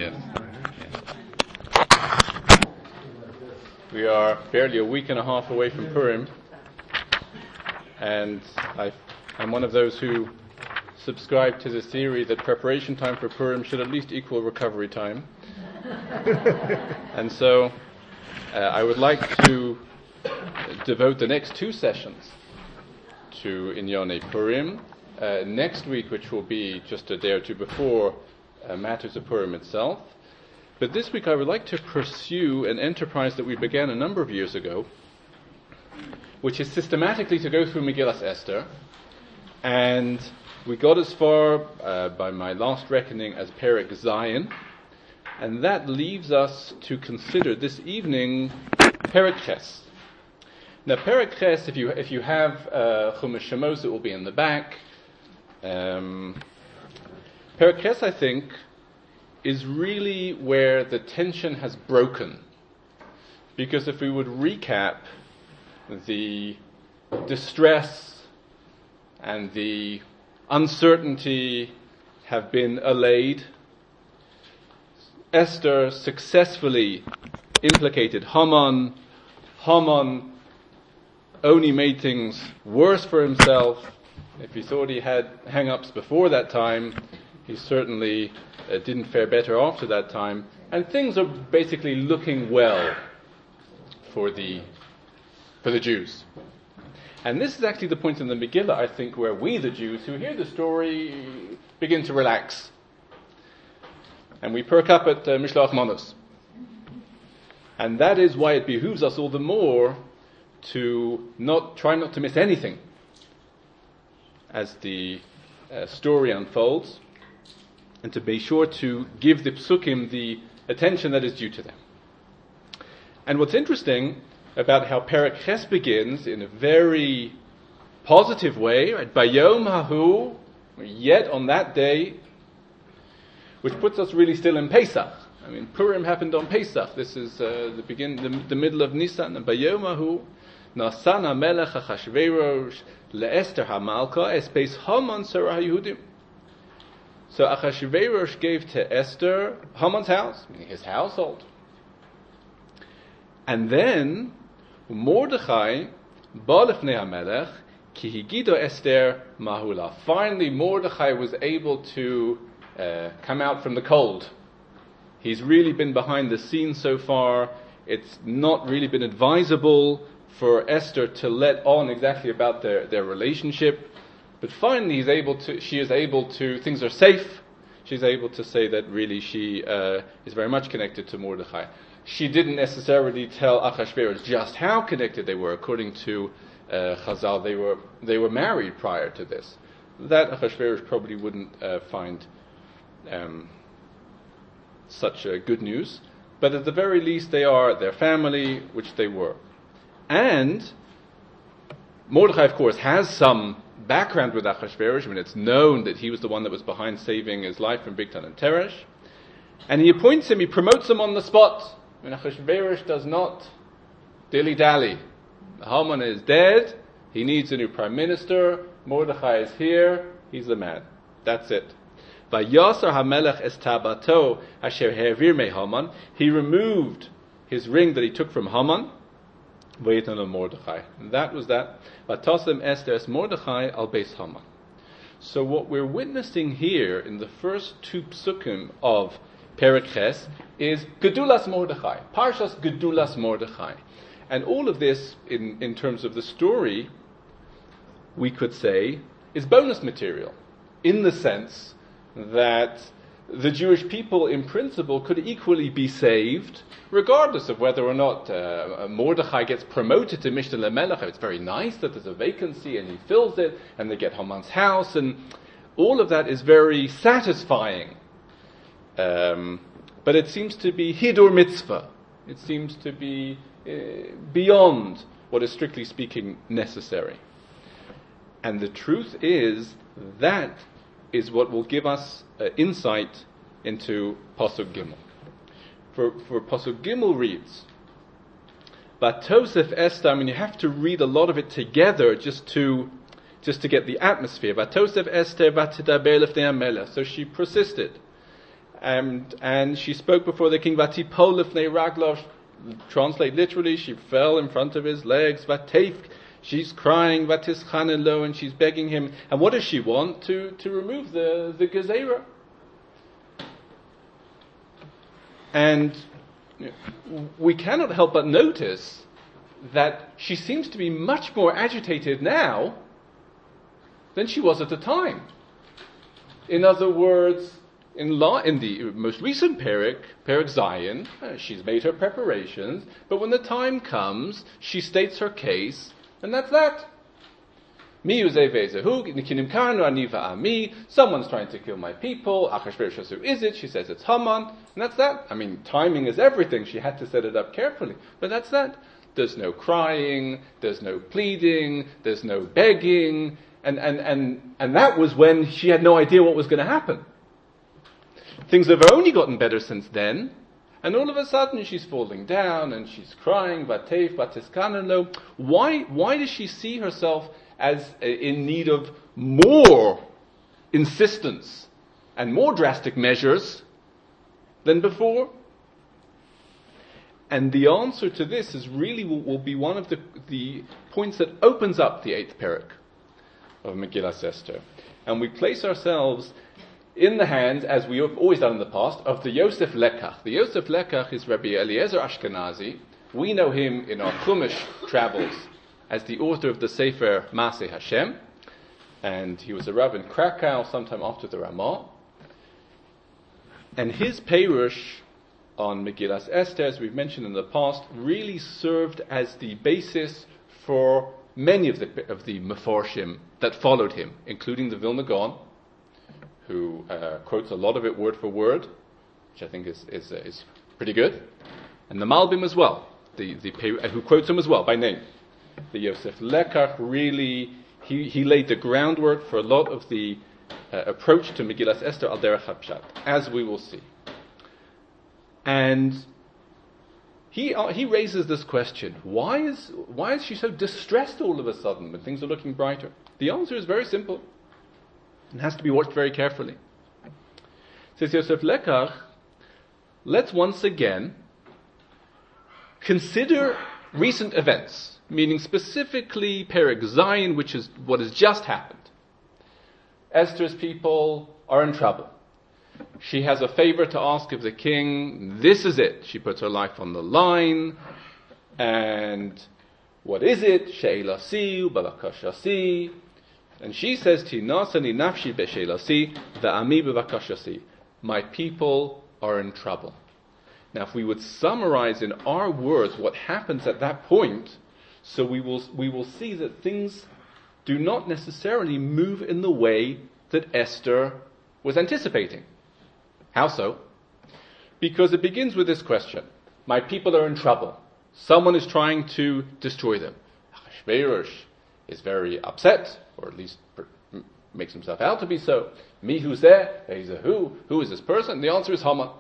Yes. We are barely a week and a half away from Purim, and I'm one of those who subscribe to the theory that preparation time for Purim should at least equal recovery time. And so I would like to devote the next two sessions to Inyonei Purim. Next week, which will be just a day or two before matters of Purim itself. But this week I would like to pursue an enterprise that we began a number of years ago, which is systematically to go through Megillas Esther. And we got as far, by my last reckoning, as Perek Zion. And that leaves us to consider this evening Perek Ches. Now Perek Ches, if you have Chumash Shemos, it will be in the back. Perek Ches, I think, is really where the tension has broken. Because if we would recap, the distress and the uncertainty have been allayed. Esther successfully implicated Haman. Haman only made things worse for himself. If he thought he had hang-ups before that time, he certainly didn't fare better after that time. And things are basically looking well for the Jews. And this is actually the point in the Megillah, I think, where we, the Jews, who hear the story, begin to relax. And we perk up at Mishloach Manos. And that is why it behooves us all the more to try not to miss anything as the story unfolds, and to be sure to give the psukim the attention that is due to them. And what's interesting about how Perek Ches begins in a very positive way, right? Bayom hahu, yet on that day, which puts us really still in Pesach. I mean, Purim happened on Pesach. This is the middle of Nisan. And Bayom hahu, nasan hamelech Achashverosh leEsther hamalka es beis Haman sarah Yehudim. So Achashverosh gave to Esther Haman's house, meaning his household. And then Mordechai ba lifnei hamelech ki higido Esther mahula. Finally, Mordechai was able to come out from the cold. He's really been behind the scenes so far. It's not really been advisable for Esther to let on exactly about their relationship. But finally she is able to, things are safe. She's able to say that really she is very much connected to Mordechai. She didn't necessarily tell Achashverosh just how connected they were. According to Chazal, they were married prior to this. That Achashverosh probably wouldn't find such good news. But at the very least, they are their family, which they were. And Mordechai, of course, has some background with Achashverosh. I mean, it's known that he was the one that was behind saving his life from Bigtan and Teresh. And he appoints him, he promotes him on the spot. I mean, Achashverosh does not dilly-dally. Haman is dead, he needs a new prime minister, Mordechai is here, he's the man. That's it. Vayasar hamelech es tabato asher he'avir me Haman. He removed his ring that he took from Haman. Vayitanu Mordechai. And that was that. Vatasem Esther es Mordechai al beis Haman. So what we're witnessing here in the first two psukim of Perek Ches is Gedulas Mordechai. Parshas Gedulas Mordechai. And all of this, in terms of the story, we could say, is bonus material. In the sense that the Jewish people, in principle, could equally be saved, regardless of whether or not Mordechai gets promoted to Mishnah LeMelech. It's very nice that there's a vacancy and he fills it, and they get Haman's house, and all of that is very satisfying. But it seems to be hidur mitzvah. It seems to be beyond what is strictly speaking necessary. And the truth is that is what will give us insight into Pasuk Gimel. For Pasuk Gimel reads, Vatosef Esther, I mean, you have to read a lot of it together just to get the atmosphere. Vatosef Esther vatidaber lifnei hamelech. So she persisted. and she spoke before the king. Vatipol lifnei raglav, translate literally, she fell in front of his legs. Vateif, she's crying. Vatischanelo, and she's begging him. And what does she want? To remove the gezerah. And we cannot help but notice that she seems to be much more agitated now than she was at the time. In other words, in the most recent Perek Zion, she's made her preparations, but when the time comes, she states her case, and that's that. Someone's trying to kill my people. Who is it? She says it's Haman, and that's that. I mean, timing is everything. She had to set it up carefully, but that's that. There's no crying, there's no pleading, there's no begging, and that was when she had no idea what was going to happen. Things have only gotten better since then, and all of a sudden she's falling down and she's crying. Vateif, vatiskanelo. Why does she see herself as in need of more insistence and more drastic measures than before? And the answer to this is really will be one of the points that opens up the 8th Perek of Megillas Esther. And we place ourselves in the hands, as we have always done in the past, of the Yosef Lekach. The Yosef Lekach is Rabbi Eliezer Ashkenazi. We know him in our Chumash travels as the author of the Sefer Maseh Hashem, and he was a rabbi in Krakow sometime after the Ramah. And his Perush on Megillas Esther, as we've mentioned in the past, really served as the basis for many of the Mefarshim that followed him, including the Vilna Gaon, who quotes a lot of it word for word, which I think is pretty good, and the Malbim as well, who quotes him as well by name. The Yosef Lekach really, he laid the groundwork for a lot of the approach to Megillas Esther al derech hapshat, as we will see. And he raises this question: why is she so distressed all of a sudden when things are looking brighter? The answer is very simple. It has to be watched very carefully. Says Yosef Lekach, let's once again consider recent events, meaning specifically Perek Zion, which is what has just happened. Esther's people are in trouble. She has a favor to ask of the king. This is it. She puts her life on the line. And what is it? She'elasi u'bavakashasi. And she says, Tinasani nafshi be'she'elasi ve'ami bevakashasi. My people are in trouble. Now, if we would summarize in our words what happens at that point, so we will see that things do not necessarily move in the way that Esther was anticipating. How so? Because it begins with this question. My people are in trouble. Someone is trying to destroy them. Achashverosh is very upset, or at least makes himself out to be so. Mi who's there? He's a who? Who is this person? The answer is Haman.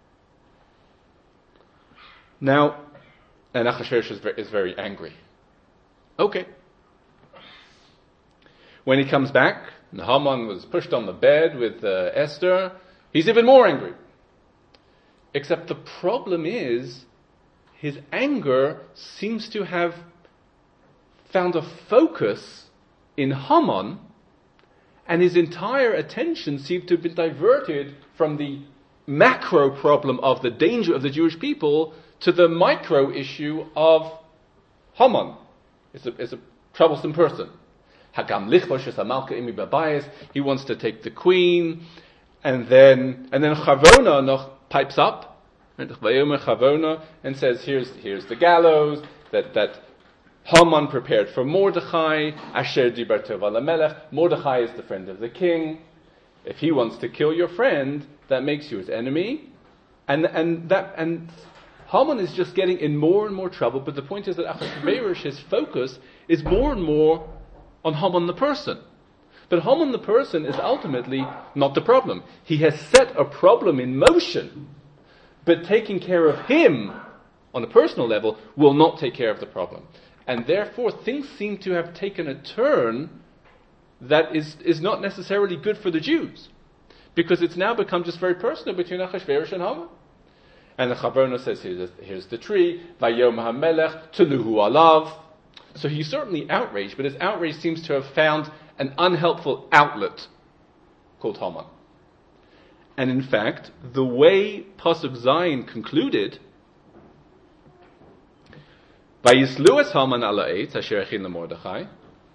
Now, and Achashverosh is very angry. Okay. When he comes back, and Haman was pushed on the bed with Esther, he's even more angry. Except the problem is, his anger seems to have found a focus in Haman, and his entire attention seemed to have been diverted from the macro problem of the danger of the Jewish people to the micro issue of Haman. Is a troublesome person. He wants to take the queen, and then Chavona noch pipes up, and says, here's the gallows that Haman prepared for Mordechai. Asher dibar tov al hamelech. Mordechai is the friend of the king. If he wants to kill your friend, that makes you his enemy, and Haman is just getting in more and more trouble. But the point is that Achashverosh, his focus is more and more on Haman the person. But Haman the person is ultimately not the problem. He has set a problem in motion, but taking care of him on a personal level will not take care of the problem. And therefore things seem to have taken a turn that is not necessarily good for the Jews. because it's now become just very personal between Achashverosh and Haman. And the Chavrona says, here's the tree, Vayom HaMelech, Tuluhu Alav. So he's certainly outraged, but his outrage seems to have found an unhelpful outlet called Haman. And in fact, the way Pasuk Zayin concluded, Vayislu es Haman ala eitz asher echin leMordechai.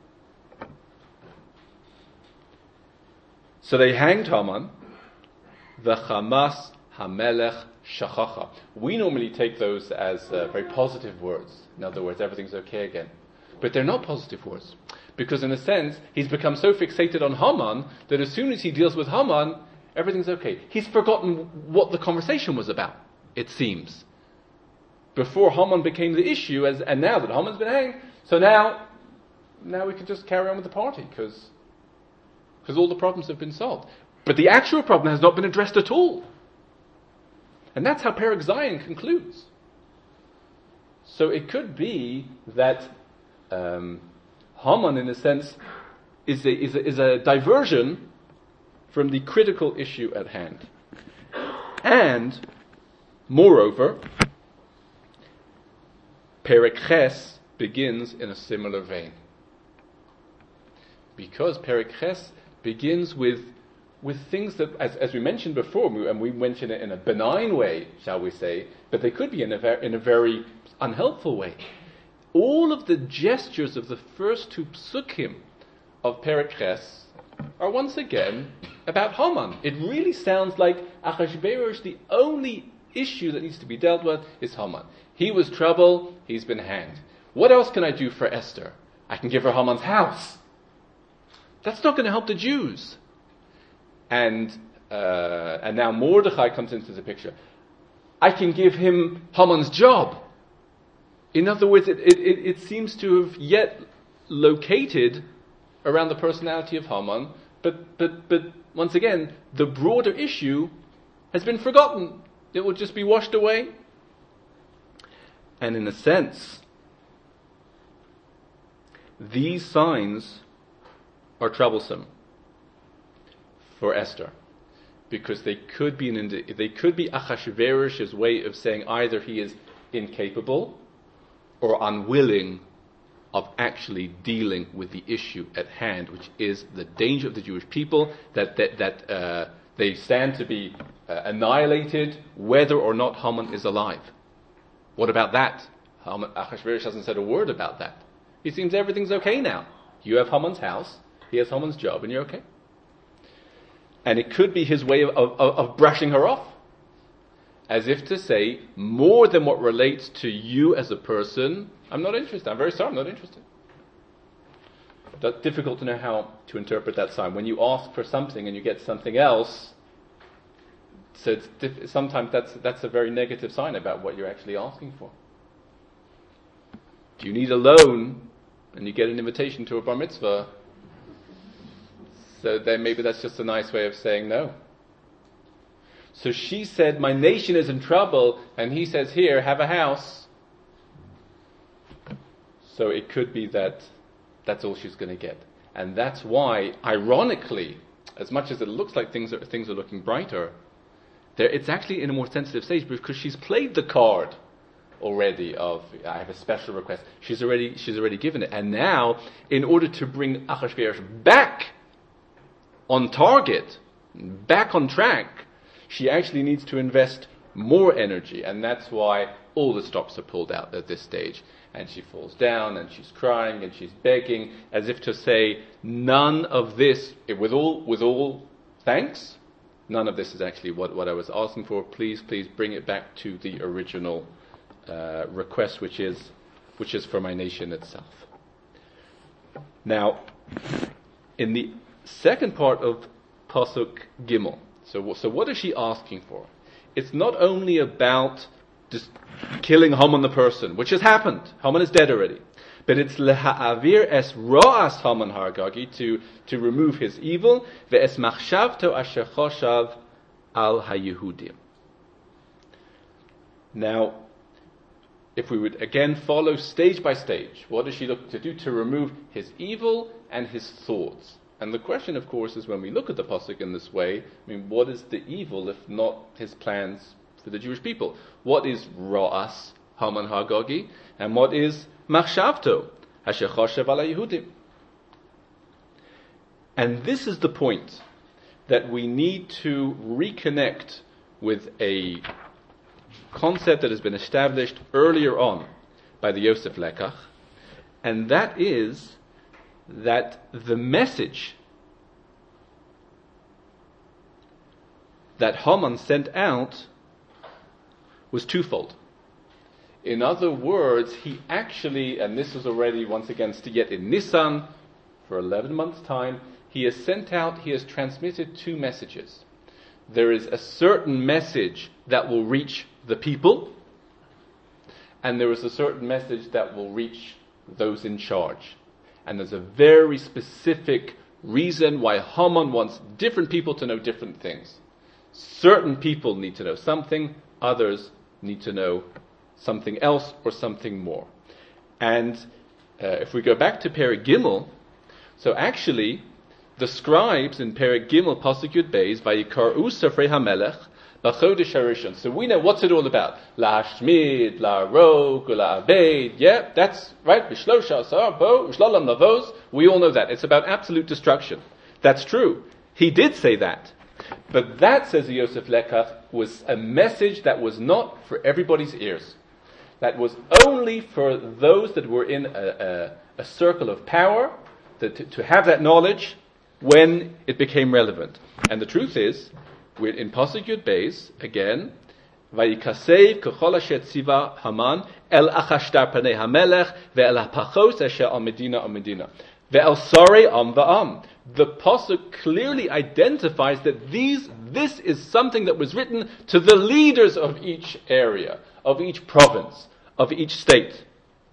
So they hanged Haman, v'chamas hamelech shachacha. We normally take those as very positive words. In other words, everything's okay again. But they're not positive words. Because in a sense, he's become so fixated on Haman that as soon as he deals with Haman, everything's okay. He's forgotten what the conversation was about, it seems. Before Haman became the issue, and now that Haman's been hanged, so now we can just carry on with the party, because all the problems have been solved. But the actual problem has not been addressed at all. And that's how Perek Zayin concludes. So it could be that Haman, in a sense, is a diversion from the critical issue at hand. And, moreover, Perek Ches begins in a similar vein. Because Perek Ches begins with things that, as we mentioned before, and we mentioned it in a benign way, shall we say, but they could be in a very unhelpful way. All of the gestures of the first two psukim of Perek Ches are once again about Haman. It really sounds like Achashverosh, the only issue that needs to be dealt with is Haman. He was trouble, he's been hanged. What else can I do for Esther? I can give her Haman's house. That's not going to help the Jews. And now Mordechai comes into the picture. I can give him Haman's job. In other words, it seems to have yet located around the personality of Haman, but once again, the broader issue has been forgotten. It will just be washed away. And in a sense, these signs are troublesome for Esther, because they could be Achashverosh's way of saying either he is incapable or unwilling of actually dealing with the issue at hand, which is the danger of the Jewish people, that they stand to be annihilated whether or not Haman is alive. What about that? Achashverosh hasn't said a word about that. It seems everything's okay now. You have Haman's house, he has Haman's job, and you're okay. And it could be his way of brushing her off. As if to say, more than what relates to you as a person, I'm not interested. I'm very sorry, I'm not interested. That's difficult to know how to interpret that sign. When you ask for something and you get something else, so sometimes that's a very negative sign about what you're actually asking for. Do you need a loan and you get an invitation to a bar mitzvah? So then maybe that's just a nice way of saying no. So she said, my nation is in trouble, and he says, here, have a house. So it could be that that's all she's going to get. And that's why, ironically, as much as it looks like things are looking brighter, it's actually in a more sensitive stage, because she's played the card already of, I have a special request. She's already given it. And now, in order to bring Achashverosh back on target, back on track, she actually needs to invest more energy, and that's why all the stops are pulled out at this stage. And she falls down, and she's crying, and she's begging, as if to say, none of this, with all thanks, none of this is actually what I was asking for. Please bring it back to the original request, which is for my nation itself. Now, in the second part of Pasuk Gimel, so what is she asking for? It's not only about just killing Haman the person, which has happened. Haman is dead already. But it's leha'avir es ra'as Haman hargagi, to remove his evil, ve'es machshavto asher choshav al haYehudim. Now, if we would again follow stage by stage, what does she look to do? To remove his evil and his thoughts. And the question, of course, is when we look at the pasuk in this way, what is the evil if not his plans for the Jewish people? What is Ra'as Haman Hagogi, and what is Machshavto Asher Choshev ala Yehudim? And this is the point that we need to reconnect with a concept that has been established earlier on by the Yosef Lekach, and that is that the message that Haman sent out was twofold. In other words, he actually, and this is already once again yet in Nisan, for 11 months' time, he has transmitted two messages. There is a certain message that will reach the people, and there is a certain message that will reach those in charge. And there's a very specific reason why Haman wants different people to know different things. Certain people need to know something, others need to know something else or something more. And if we go back to Perek Gimel, so actually the scribes in Perek Gimel Pasuk Yud Beis Vayikaru Sefrei HaMelech B'chodesh HaRishon. So we know what's it all about. La'ashmid, la'arog, la'abed. Yeah, that's right. B'shlosha asar bo, b'shlolam lavos. We all know that. It's about absolute destruction. That's true. He did say that. But that, says Yosef Lekach, was a message that was not for everybody's ears. That was only for those that were in a circle of power, to have that knowledge when it became relevant. And the truth is, we're in Pasuk Yud Beis, again, Vayikasev k'chol asher tziva Haman el achashtar panei hamelech ve'el hapachos asher al medina ve'el sarei am va'am. The Pasuk clearly identifies that this is something that was written to the leaders of each area, of each province, of each state.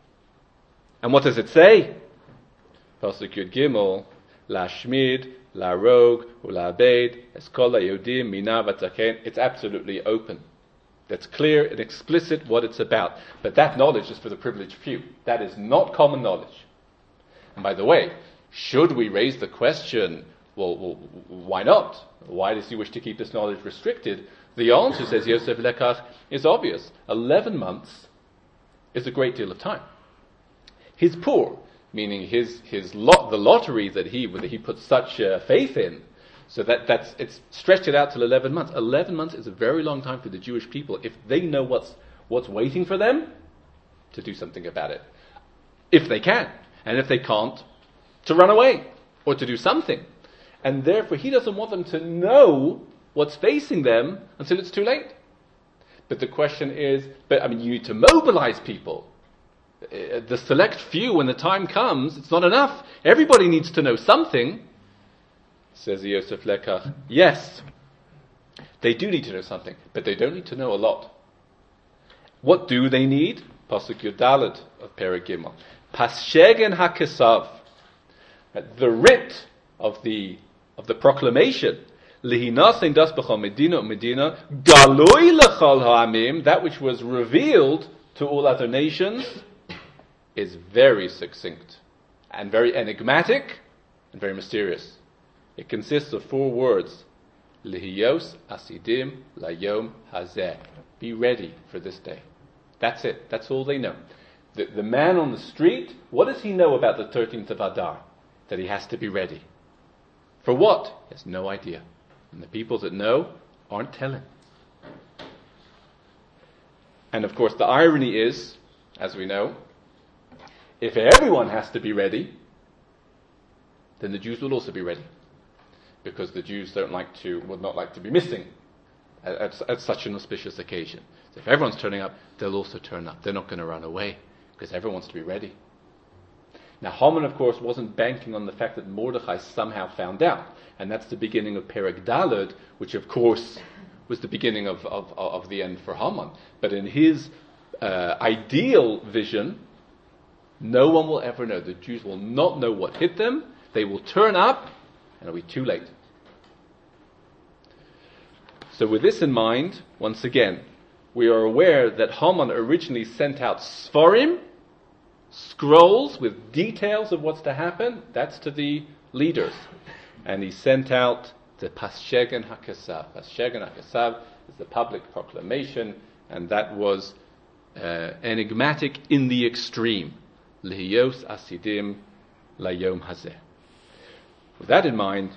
And what does it say? Pasuk Yud Gimel, Lashmid, Larog, Ulabed, Eskola Yodim, Mina Vatzaken. It's absolutely open. That's clear and explicit what it's about. But that knowledge is for the privileged few. That is not common knowledge. And by the way, should we raise the question, well, why not? Why does he wish to keep this knowledge restricted? The answer, says Yosef Lekach, is obvious. 11 months is a great deal of time. He's poor, meaning the lottery that he put such faith in, so it's stretched it out till 11 months. 11 months is a very long time for the Jewish people if they know what's waiting for them, to do something about it. If they can. And if they can't, to run away or to do something. And therefore he doesn't want them to know what's facing them until it's too late. But the question is, you need to mobilize people. The select few, when the time comes, it's not enough. Everybody needs to know something. Says Yosef Lekach, yes, they do need to know something, but they don't need to know a lot. What do they need? Pasuk Yud Daled of Perek Gimel. Paschegen hakesav. The writ of the proclamation. Lihinasin das b'chol medina medina galoi lechol ha'amim. That which was revealed to all other nations is very succinct and very enigmatic and very mysterious. It consists of 4 words. Lihiyos asidim layom hazeh. Be ready for this day. That's it. That's all they know. The man on the street, what does he know about the 13th of Adar? That he has to be ready. For what? He has no idea. And the people that know aren't telling. And of course the irony is, as we know, if everyone has to be ready, then the Jews will also be ready. Because the Jews would not like to be missing at such an auspicious occasion. So if everyone's turning up, they'll also turn up. They're not going to run away, because everyone wants to be ready. Now Haman, of course, wasn't banking on the fact that Mordechai somehow found out. And that's the beginning of Perek Daled, which of course was the beginning of the end for Haman. But in his ideal vision, no one will ever know. The Jews will not know what hit them. They will turn up, and it'll be too late. So with this in mind, once again, we are aware that Haman originally sent out Sfarim, scrolls with details of what's to happen. That's to the leaders. and he sent out the Paschegen HaKesav. Paschegen HaKesav is the public proclamation, and that was enigmatic in the extreme. Lihiyos asidim layom hazeh. With that in mind,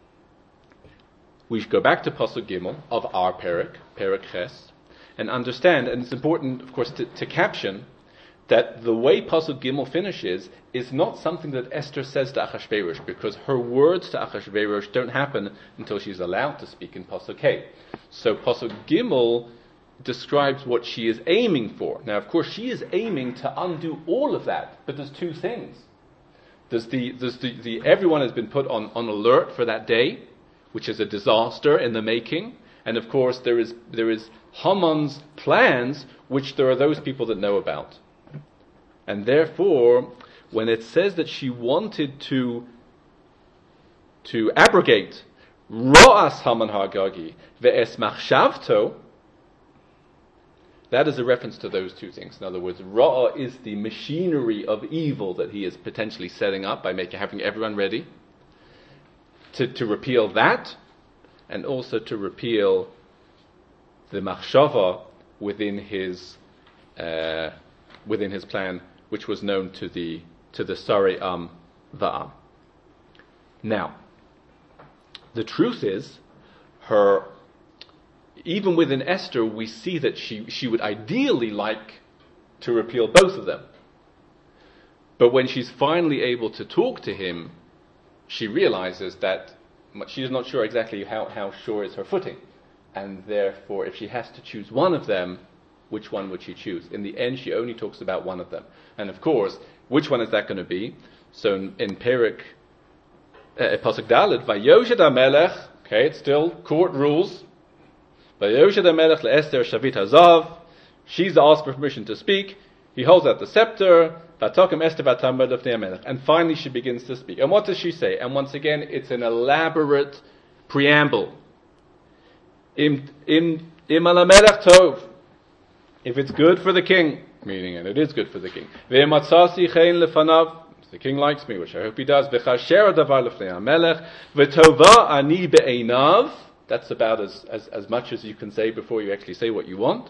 we should go back to Pasuk Gimel of our Perek Ches, and understand, and it's important, of course, to caption that the way Pasuk Gimel finishes is not something that Esther says to Achashverosh, because her words to Achashverosh don't happen until she's allowed to speak in Pasuk Hey. So Pasuk Gimel describes what she is aiming for. Now, of course, she is aiming to undo all of that, but there's two things. There's the everyone has been put on alert for that day, which is a disaster in the making, and of course there is Haman's plans, which there are those people that know about. And therefore, when it says that she wanted to abrogate Ro'as Haman Hagagi ve'es machshavto, that is a reference to those two things. In other words, Ra'ah is the machinery of evil that he is potentially setting up by having everyone ready to repeal that, and also to repeal the machshava within his plan, which was known to the Sarei Va'am. Now, the truth is, even within Esther, we see that she would ideally like to repeal both of them. But when she's finally able to talk to him, she realizes that she is not sure exactly how sure is her footing. And therefore, if she has to choose one of them, which one would she choose? In the end, she only talks about one of them. And of course, which one is that going to be? So in Perek, Pasuk Dalet, Vayoshed HaMelech, okay, it's still court rules. Vayoshed HaMelech le'Esther Shavit Hazav, she's asked for permission to speak. He holds out the scepter. Vatokim Esther Vatamar Lefnei HaMelech. And finally she begins to speak. And what does she say? And once again, it's an elaborate preamble. Im al HaMelech Tov. If it's good for the king, meaning, and it is good for the king. Ve'ematzasi chein lefanav. The king likes me, which I hope he does. V'chasher davar lefnei HaMelech. V'tova ani be'einav. That's about as much as you can say before you actually say what you want.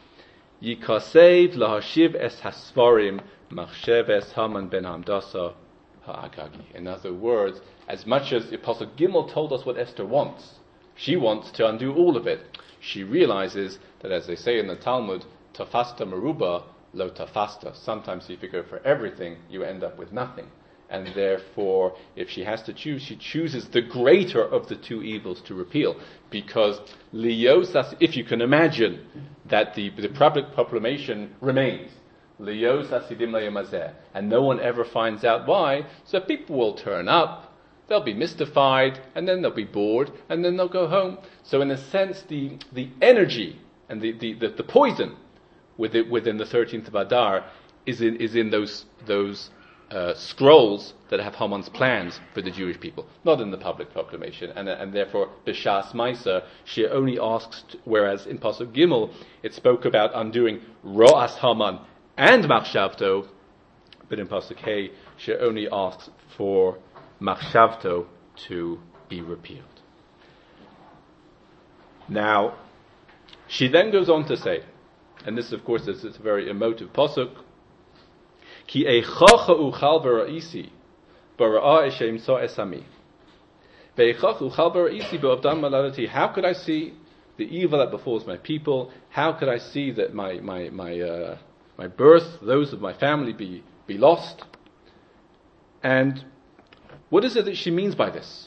Yikasev lahashiv es hasvarim machsheves Haman ben Hamdasa ha'agagi. In other words, as much as Apostle Gimel told us what Esther wants, she wants to undo all of it. She realizes that, as they say in the Talmud, tafasta meruba lo tafasta. Sometimes if you go for everything, you end up with nothing. And therefore, if she has to choose, she chooses the greater of the two evils to repeal. Because liyos, if you can imagine that the public proclamation remains, liyos asidim layamazeh, and no one ever finds out why, so people will turn up, they'll be mystified, and then they'll be bored, and then they'll go home. So in a sense, the energy and the poison within the 13th of Adar is in those scrolls that have Haman's plans for the Jewish people, not in the public proclamation, and therefore B'Shas Maisa she only asks, whereas in Pasuk Gimel it spoke about undoing Ro'as Haman and Machshavto, but in Pasuk Hey she only asks for Machshavto to be repealed. Now, she then goes on to say, and this of course is a very emotive Pasuk, Ki eichacha uchal b'ra'isi b'ra'a eshem so esami. Ve'eichacha uchal b'ra'isi b'avdam maladati. How could I see the evil that befalls my people? How could I see that my birth, those of my family, be lost? And what is it that she means by this?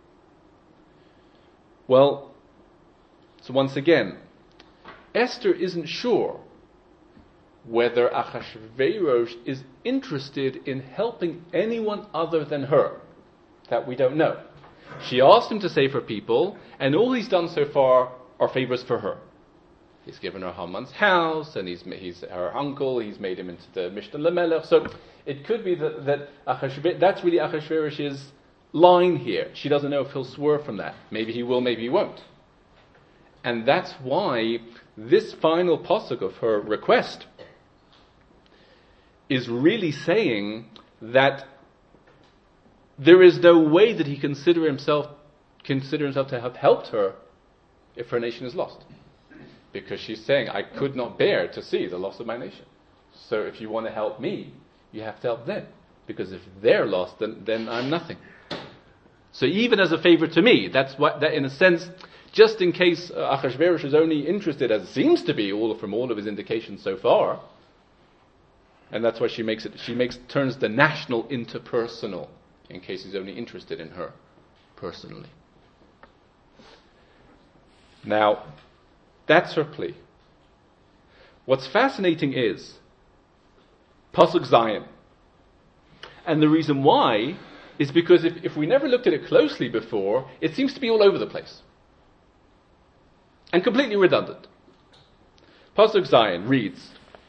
Well, so once again, Esther isn't sure whether Achashverosh is interested in helping anyone other than her. That we don't know. She asked him to save her people, and all he's done so far are favors for her. He's given her Haman's house, and he's her uncle, he's made him into the Mishnah Lamelech. So it could be that that's really Achashverosh's line here. She doesn't know if he'll swerve from that. Maybe he will, maybe he won't. And that's why this final pasuk of her request is really saying that there is no way that he consider himself to have helped her if her nation is lost. Because she's saying, I could not bear to see the loss of my nation. So if you want to help me, you have to help them. Because if they're lost, then I'm nothing. So even as a favor to me, that in a sense, just in case Achashverosh is only interested, as it seems to be, from all of his indications so far, and that's why she turns the national into personal, in case he's only interested in her personally. Now, that's her plea. What's fascinating is Pasuk Zion. And the reason why is because if we never looked at it closely before, it seems to be all over the place. And completely redundant. Pasuk Zion reads,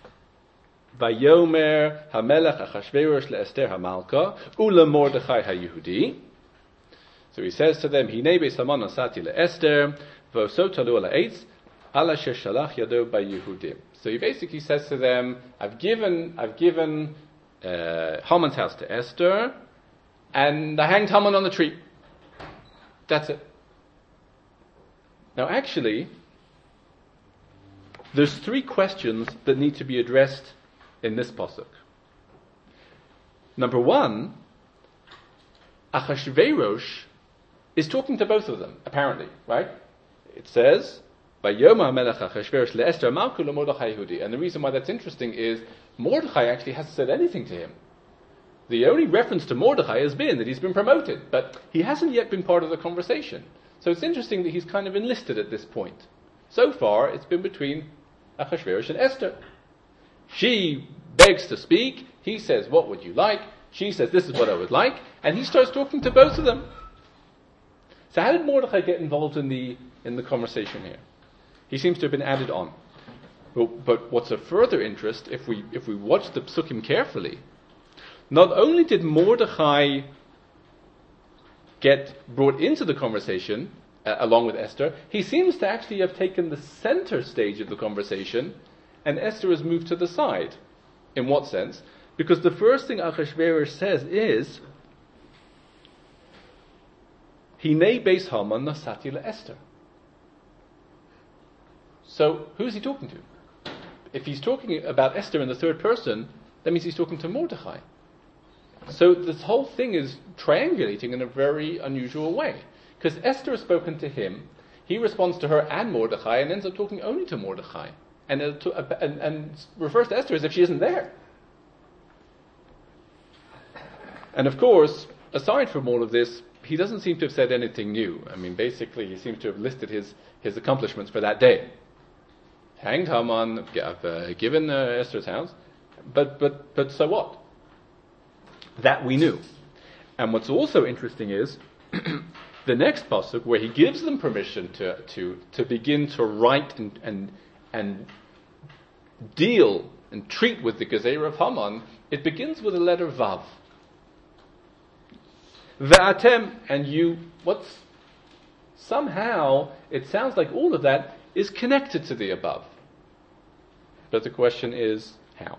Vayomer HaMelech Achashverosh le'Esther HaMalka Ula Mordechai HaYehudi. So he says to them, Hinei beis Haman nasati le'Esther v'osot talu ala eitz ala sheshalach yado ba'Yehudim. So he basically says to them, I've given Haman's house to Esther, and I hanged Haman on the tree. That's it. Now actually, there's 3 questions that need to be addressed in this pasuk. Number 1, Achashverosh is talking to both of them, apparently, right? It says, Vayom HaMelech Achashverosh le'Esther Malka leMordechai Yehudi. And the reason why that's interesting is Mordechai actually hasn't said anything to him. The only reference to Mordechai has been that he's been promoted, but he hasn't yet been part of the conversation. So it's interesting that he's kind of enlisted at this point. So far, it's been between Achashverosh and Esther. She begs to speak. He says, what would you like? She says, this is what I would like. And he starts talking to both of them. So how did Mordechai get involved in the conversation here? He seems to have been added on. But what's of further interest, if we watch the psukim carefully, not only did Mordechai get brought into the conversation along with Esther, he seems to actually have taken the center stage of the conversation, and Esther has moved to the side. In what sense? Because the first thing Achashverosh says is, Hinei beis Haman nasati le'Esther. So, who's he talking to? If he's talking about Esther in the third person, that means he's talking to Mordechai. So this whole thing is triangulating in a very unusual way. Because Esther has spoken to him, he responds to her and Mordechai, and ends up talking only to Mordechai. And refers to Esther as if she isn't there. And of course, aside from all of this, he doesn't seem to have said anything new. I mean, basically, he seems to have listed his accomplishments for that day. Hanged Haman, given Esther's house, but so what? That we knew. And what's also interesting is the next pasuk, where he gives them permission to begin to write and deal and treat with the Gezerah of Haman. It begins with the letter Vav. Ve'atem, and you. Somehow it sounds like all of that is connected to the above. But the question is, how?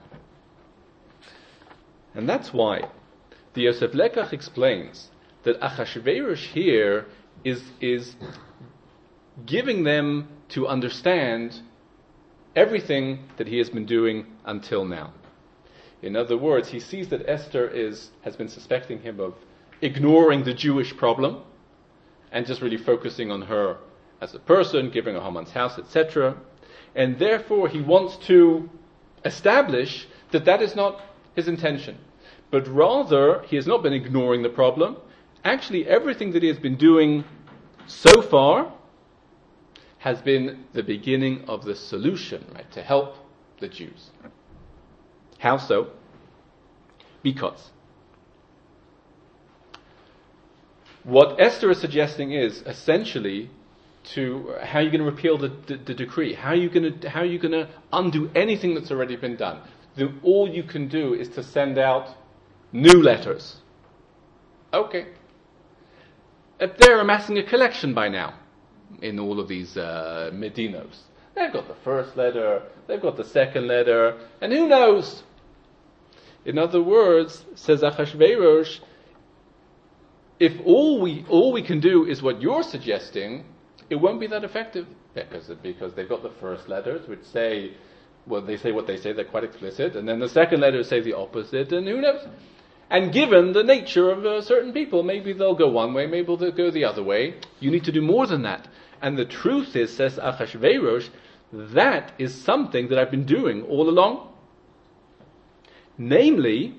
And that's why the Yosef Lekach explains that Achashverosh here is giving them to understand everything that he has been doing until now. In other words, he sees that Esther has been suspecting him of ignoring the Jewish problem and just really focusing on her as a person, giving her Haman's house, etc. And therefore he wants to establish that is not his intention. But rather, he has not been ignoring the problem. Actually, everything that he has been doing so far has been the beginning of the solution, right, to help the Jews. How so? Because what Esther is suggesting is essentially how are you going to repeal the decree? How are you going to undo anything that's already been done? All you can do is to send out new letters. Okay. They're amassing a collection by now in all of these medinos. They've got the first letter, they've got the second letter, and who knows? In other words, says Achashverosh, if all we can do is what you're suggesting, it won't be that effective because they've got the first letters which say, well, they say what they say, they're quite explicit, and then the second letters say the opposite, and who knows? And given the nature of certain people, maybe they'll go one way, maybe they'll go the other way. You need to do more than that. And the truth is, says Achashverosh, that is something that I've been doing all along. Namely,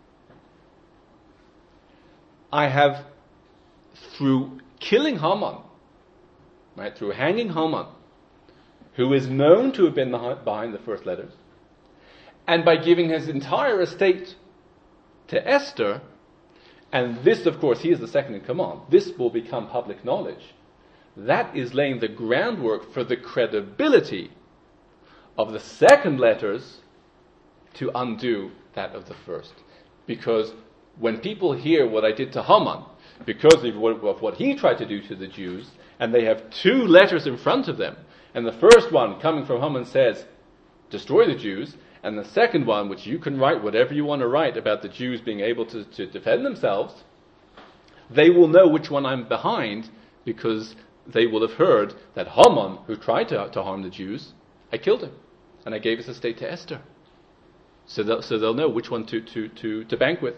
I have, through killing Haman, right, through hanging Haman, who is known to have been behind the first letters, and by giving his entire estate to Esther, and this, of course, he is the second in command, this will become public knowledge. That is laying the groundwork for the credibility of the second letters to undo that of the first. Because when people hear what I did to Haman, because of what he tried to do to the Jews, and they have two letters in front of them, and the first one coming from Haman says, destroy the Jews, and the second one, which you can write whatever you want to write about the Jews being able to defend themselves, they will know which one I'm behind, because they will have heard that Haman, who tried to harm the Jews, I killed him, and I gave his estate to Esther. So they'll know which one to bank with.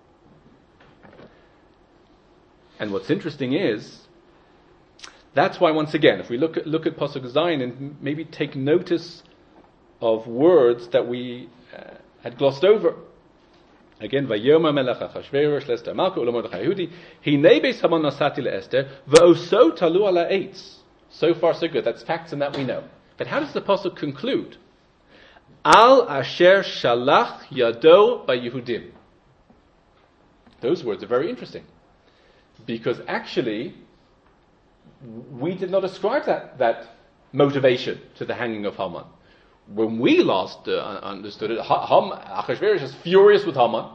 And what's interesting is, that's why, once again, if we look at Pasuk Zayin and maybe take notice of words that we had glossed over. Again, Vayoma melech Achashverosh l'Esther Malka u'Mordechai Yehudi Hinei beis Haman nasati le'Esther v'oso talu ala eitz. So far, so good. That's facts and that we know. But how does the Pasuk conclude? Al asher shalach yado ba'Yehudim. Those words are very interesting, because actually we did not ascribe that motivation to the hanging of Haman. When we last understood it, Achashverosh is furious with Haman,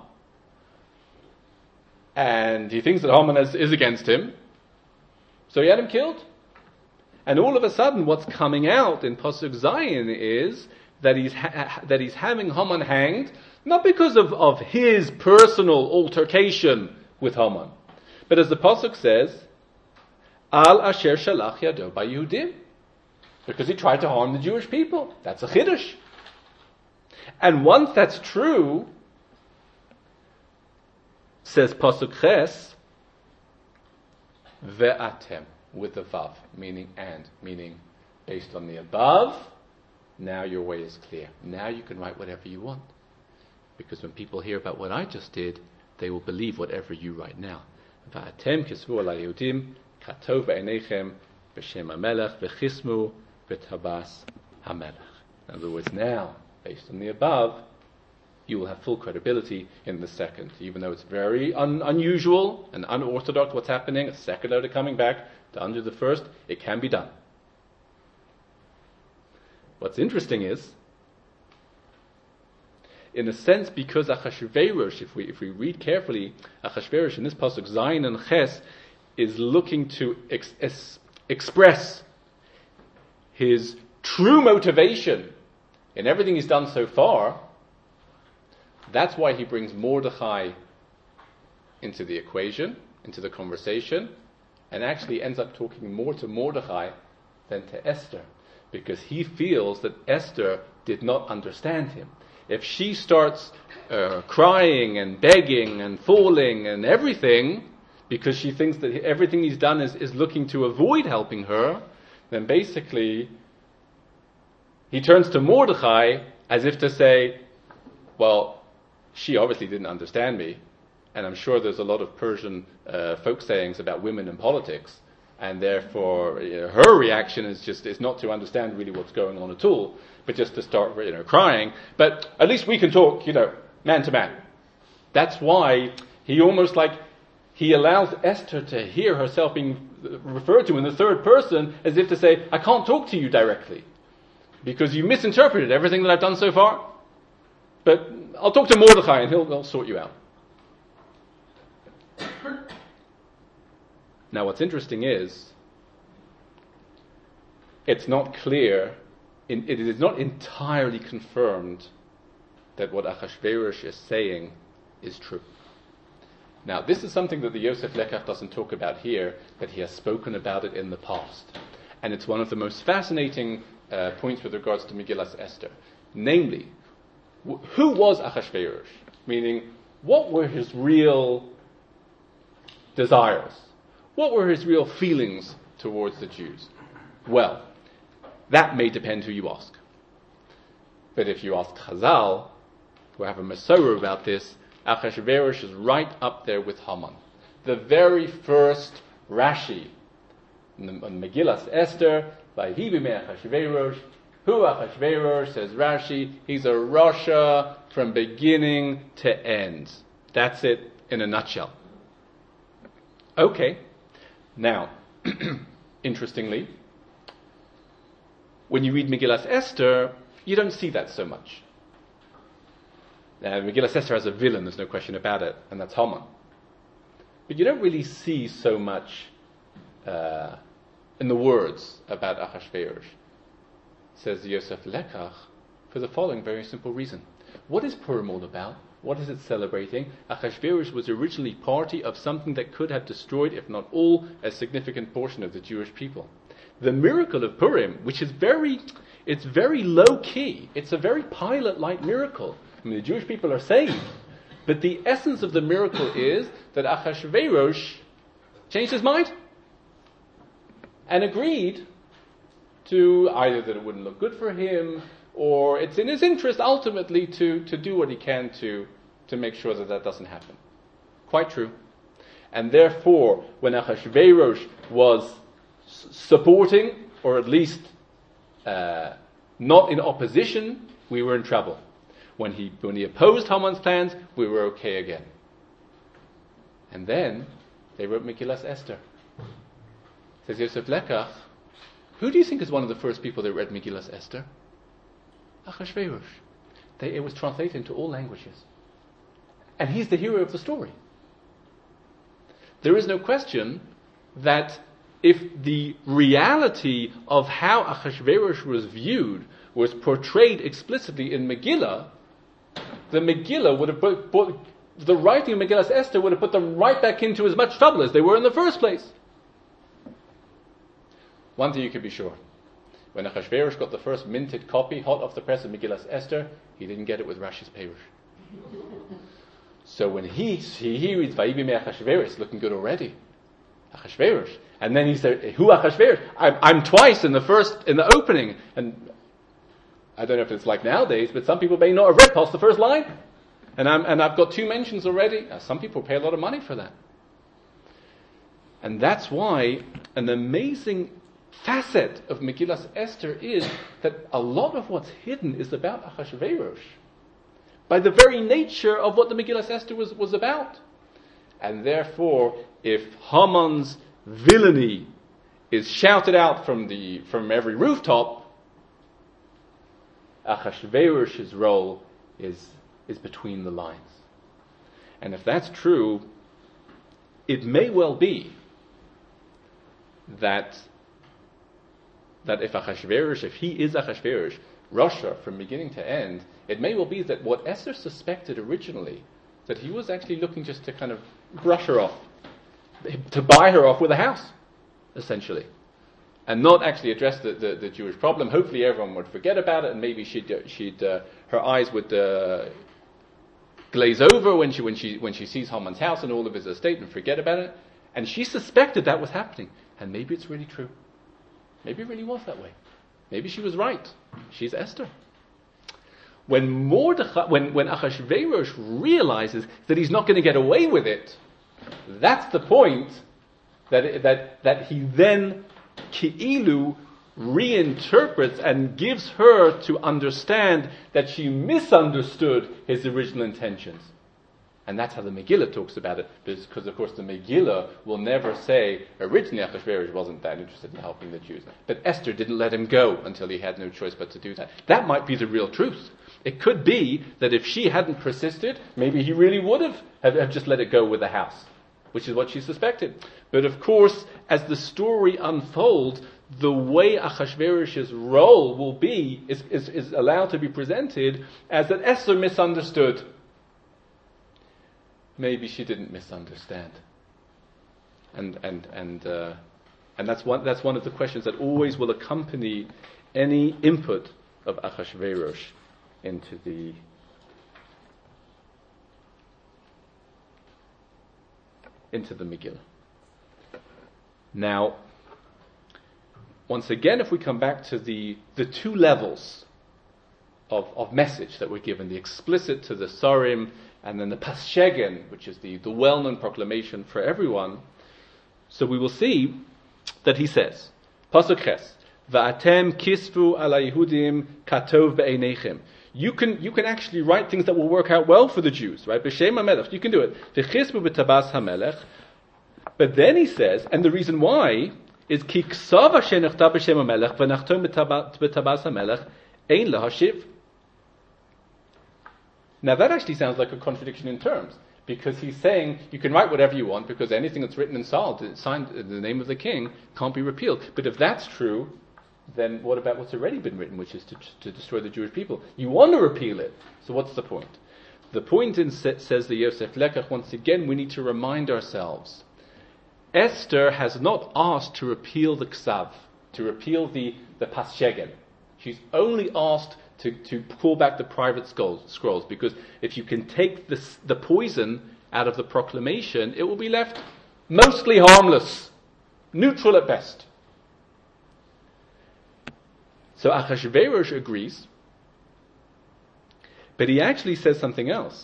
and he thinks that Haman is against him, so he had him killed. And all of a sudden, what's coming out in Pasuk Zayin is that he's having Haman hanged, not because of his personal altercation with Haman, but as the Pasuk says, Al asher shalach yado ba'Yehudim, because he tried to harm the Jewish people. That's a chiddush. And once that's true, says Pasuk Ches, ve'atem, with the vav, meaning and, meaning based on the above, now your way is clear. Now you can write whatever you want. Because when people hear about what I just did, they will believe whatever you write now. Ve'atem kisvu ala Yehudim, katov ba'enechem, b'shem hamelech, v'chismu, b'tabas hamelech. In other words, now, based on the above, you will have full credibility in the second. Even though it's very unusual and unorthodox what's happening, a second letter coming back to undo the first, it can be done. What's interesting is, in a sense, because Achashverosh, if we read carefully, Achashverosh in this pasuk Zayin and Ches is looking to express his true motivation in everything he's done so far. That's why he brings Mordechai into the equation, into the conversation, and actually ends up talking more to Mordechai than to Esther, because he feels that Esther did not understand him. If she starts crying and begging and falling and everything, because she thinks that everything he's done is looking to avoid helping her, then basically he turns to Mordechai as if to say, well, she obviously didn't understand me, and I'm sure there's a lot of Persian folk sayings about women in politics, and therefore her reaction is not to understand really what's going on at all, but just to start crying. But at least we can talk, man to man. That's why he almost he allows Esther to hear herself being referred to in the third person, as if to say, I can't talk to you directly, because you misinterpreted everything that I've done so far. But I'll talk to Mordechai and he'll sort you out. Now what's interesting is, it's not clear, it is not entirely confirmed that what Achashverosh is saying is true. Now, this is something that the Yosef Lekach doesn't talk about here, but he has spoken about it in the past. And it's one of the most fascinating points with regards to Megillas Esther. Namely, who was Achashverosh? Meaning, what were his real desires? What were his real feelings towards the Jews? Well, that may depend who you ask. But if you ask Chazal, who have a Masorah about this, Achashverosh is right up there with Haman. The very first Rashi in Megillas Esther, Vayihi b'mei Achashverosh, who Achashverosh, says Rashi, he's a Rasha from beginning to end. That's it in a nutshell. Okay. Now, interestingly, when you read Megillas Esther, you don't see that so much. Megillas Esther has a villain, there's no question about it, and that's Haman. But you don't really see so much in the words about Achashverosh. Says Yosef Lekach, for the following very simple reason. What is Purim all about? What is it celebrating? Achashverosh was originally party of something that could have destroyed, if not all, a significant portion of the Jewish people. The miracle of Purim, which is very low key. It's a very pilot-like miracle. I mean, the Jewish people are saved. But the essence of the miracle is that Achashverosh changed his mind and agreed to either that it wouldn't look good for him, or it's in his interest ultimately to do what he can to make sure that doesn't happen. Quite true. And therefore, when Achashverosh was supporting, or at least not in opposition, we were in trouble. When he opposed Haman's plans, we were okay again. And then they wrote Megillas Esther. Says Yosef Lekach, who do you think is one of the first people that read Megillas Esther? Achashverosh. It was translated into all languages. And he's the hero of the story. There is no question that if the reality of how Achashverosh was viewed was portrayed explicitly in Megillah, the Megillah would have the writing of Megillas Esther would have put them right back into as much trouble as they were in the first place. One thing you can be sure. When Achashverosh got the first minted copy, hot off the press of Megillas Esther, he didn't get it with Rashi's Perush. So when he reads Vayihi b'mei Achashverosh, it's looking good already. Achashverosh. And then he said, who Achashverosh? I'm twice in the opening. And I don't know if it's like nowadays, but some people may not have read past the first line. And I've got 2 mentions already. Some people pay a lot of money for that. And that's why an amazing facet of Megillas Esther is that a lot of what's hidden is about Achashverosh. By the very nature of what the Megillas Esther was about. And therefore, if Haman's villainy is shouted out from every rooftop, Achashverosh's role is between the lines. And if that's true, it may well be that if Achashverosh, if he is Achashverosh, Rasha from beginning to end, it may well be that what Esther suspected originally, that he was actually looking just to kind of brush her off, to buy her off with a house, essentially, and not actually address the Jewish problem. Hopefully everyone would forget about it, and maybe her eyes would glaze over when she sees Haman's house and all of his estate and forget about it. And she suspected that was happening. And maybe it's really true. Maybe it really was that way. Maybe she was right. She's Esther. When Achashverosh realizes that he's not going to get away with it, that's the point that he then Ki'ilu reinterprets and gives her to understand that she misunderstood his original intentions. And that's how the Megillah talks about it, because of course the Megillah will never say originally Achashverosh wasn't that interested in helping the Jews, but Esther didn't let him go until he had no choice but to do that. That might be the real truth. It could be that if she hadn't persisted, maybe he really would have just let it go with the house, which is what she suspected. But of course, as the story unfolds, the way Achashverosh's role will be is allowed to be presented as that Esther misunderstood. maybe she didn't misunderstand. And that's one of the questions that always will accompany any input of Achashverosh into the Megillah. Now, once again, if we come back to the two levels of message that we're given, the explicit to the Sarim, and then the Paschegen, which is the well-known proclamation for everyone, so we will see that he says, Pasuk Ches, Va'atem kisvu ala Yehudim katov be'einechem. You can actually write things that will work out well for the Jews, right? B'shem HaMelech, you can do it. V'chisvu b'tabas HaMelech. But then he says, and the reason why is ki ksav asher nechtav b'shem HaMelech v'nachtom b'tabas HaMelech ein lahashiv. Now that actually sounds like a contradiction in terms, because he's saying you can write whatever you want because anything that's written and signed in the name of the king can't be repealed. But if that's true, then what about what's already been written, which is to destroy the Jewish people? You want to repeal it. So what's the point? The point, says the Yosef Lekach, once again, we need to remind ourselves. Esther has not asked to repeal the Ksav, to repeal the Paschegen. She's only asked to pull back the private scrolls, because if you can take the poison out of the proclamation, it will be left mostly harmless, neutral at best. So Achashverosh agrees, but he actually says something else.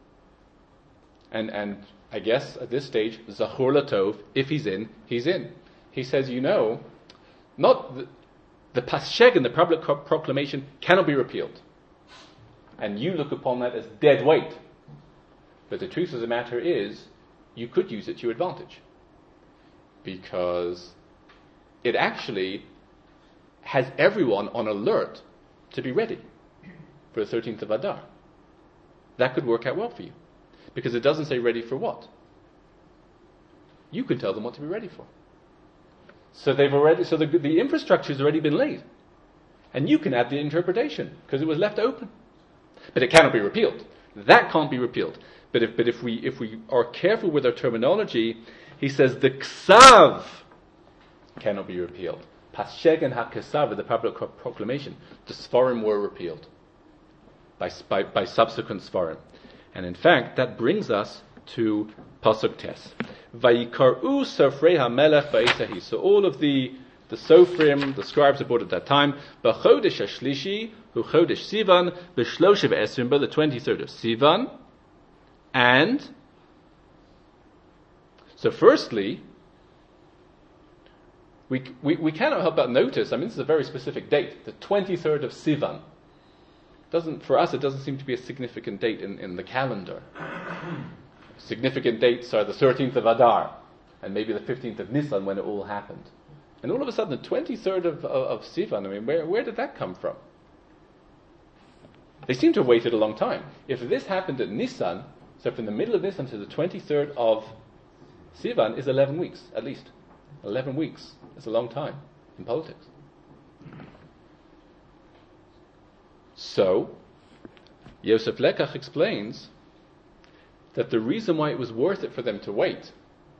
And I guess at this stage, Zachor Latov, if he's in, he's in. He says, not the Paschegen, the public proclamation, cannot be repealed. And you look upon that as dead weight. But the truth of the matter is, you could use it to your advantage. Because it actually has everyone on alert to be ready for the 13th of Adar. That could work out well for you. Because it doesn't say ready for what. You can tell them what to be ready for. So the infrastructure has already been laid. And you can add the interpretation, because it was left open. But it cannot be repealed. That can't be repealed. But if we are careful with our terminology, he says the Ksav cannot be repealed. Paschegen HaKesav, the public proclamation, the Sfarim were repealed by subsequent Sfarim. And in fact, that brings us to Pasuk Tes. Vayikaru Sofrei HaMelech Ba'esahi. So all of the Sofrim, the scribes aboard at that time, B'chodesh HaShlishi, Hu Chodesh Sivan, B'shlosh Esrim, the 23rd of Sivan. And, so firstly, we cannot help but notice, this is a very specific date, the 23rd of Sivan. For us, it doesn't seem to be a significant date in the calendar. Significant dates are the 13th of Adar, and maybe the 15th of Nisan when it all happened. And all of a sudden, the 23rd of Sivan, where did that come from? They seem to have waited a long time. If this happened at Nisan, so from the middle of Nisan to the 23rd of Sivan is 11 weeks, at least. 11 weeks. It's a long time in politics. So, Yosef Lekach explains that the reason why it was worth it for them to wait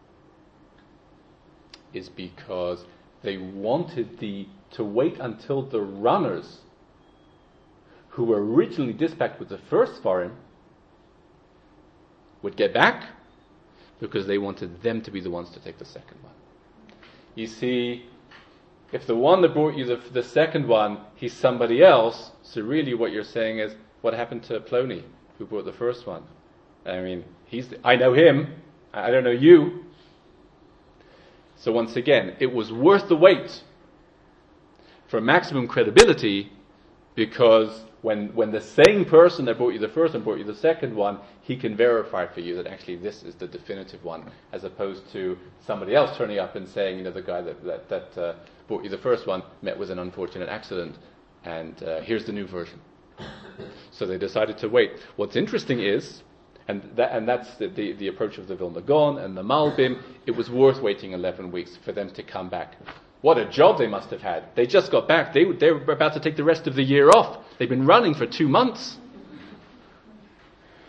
is because they wanted to wait until the runners who were originally dispatched with the first Sfarim would get back, because they wanted them to be the ones to take the second one. You see, if the one that brought you the second one, he's somebody else, so really what you're saying is, what happened to Plony, who brought the first one? I know him, I don't know you. So once again, it was worth the wait for maximum credibility, because when the same person that brought you the first one brought you the second one, he can verify for you that actually this is the definitive one, as opposed to somebody else turning up and saying, the guy that brought you the first one met with an unfortunate accident, and here's the new version. So they decided to wait. What's interesting is, and that's the approach of the Vilna Gaon and the Malbim, it was worth waiting 11 weeks for them to come back. What a job they must have had. They just got back. They were about to take the rest of the year off. They've been running for 2 months.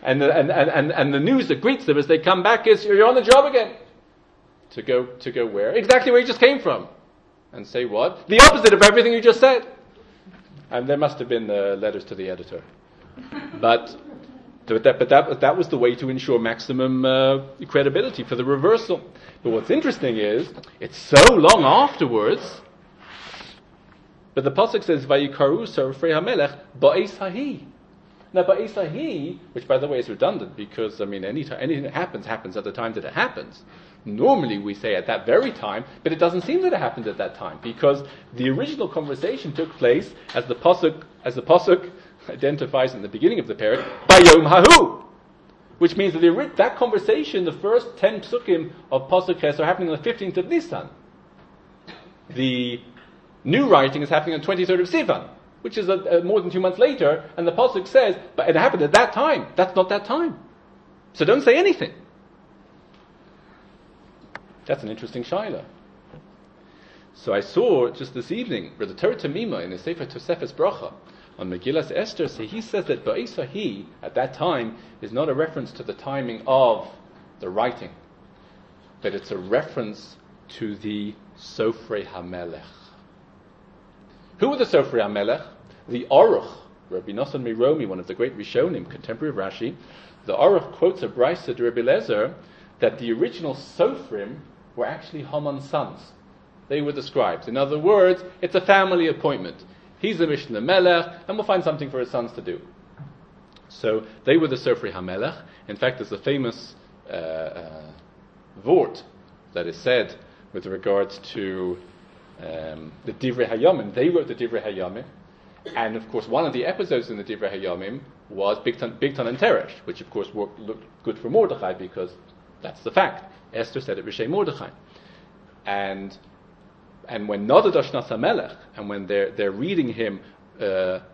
And the news that greets them as they come back is, you're on the job again. To go where? Exactly where you just came from. And say what? The opposite of everything you just said. And there must have been letters to the editor. But that was the way to ensure maximum credibility for the reversal. But what's interesting is, it's so long afterwards, but the pasuk says, "Vayikaru Sofrei HaMelech Ba'es Hahi." Now, Ba'es Hahi, which by the way is redundant, because anything that happens at the time that it happens. Normally we say at that very time, but it doesn't seem that it happened at that time, because the original conversation took place, as the pasuk identifies in the beginning of the parak, Bayom Hahu, which means that that conversation, the first 10 psukim of pasuk Ches, are happening on the 15th of Nisan. The new writing is happening on the 23rd of Sivan, which is more than 2 months later, and the pasuk says, but it happened at that time. That's not that time. So don't say anything. That's an interesting shaila. So I saw just this evening, where the Torah Tamima in the Sefer Tosefes Bracha on Megillas Esther, so he says that Ba'es Hahi at that time is not a reference to the timing of the writing, but it's a reference to the Sofrei HaMelech. Who were the Sofrei HaMelech? The Aruch, Rabbi Nosson Miromi, one of the great Rishonim, contemporary of Rashi. The Aruch quotes a brisa to Rabbi Lezer that the original Sofrim were actually Haman's sons. They were the scribes. In other words, it's a family appointment. He's the Mishnah Melech, and we'll find something for his sons to do. So they were the Sofrei HaMelech. In fact, there's a famous vort that is said with regards to the Divrei Hayamim. They wrote the Divrei Hayamim, and of course one of the episodes in the Divrei Hayamim was Bigtan and Teresh, which of course looked good for Mordechai because that's the fact. Esther said it B'Shem Mordechai, and when Nadav Shnas HaMelech, and when they're reading him the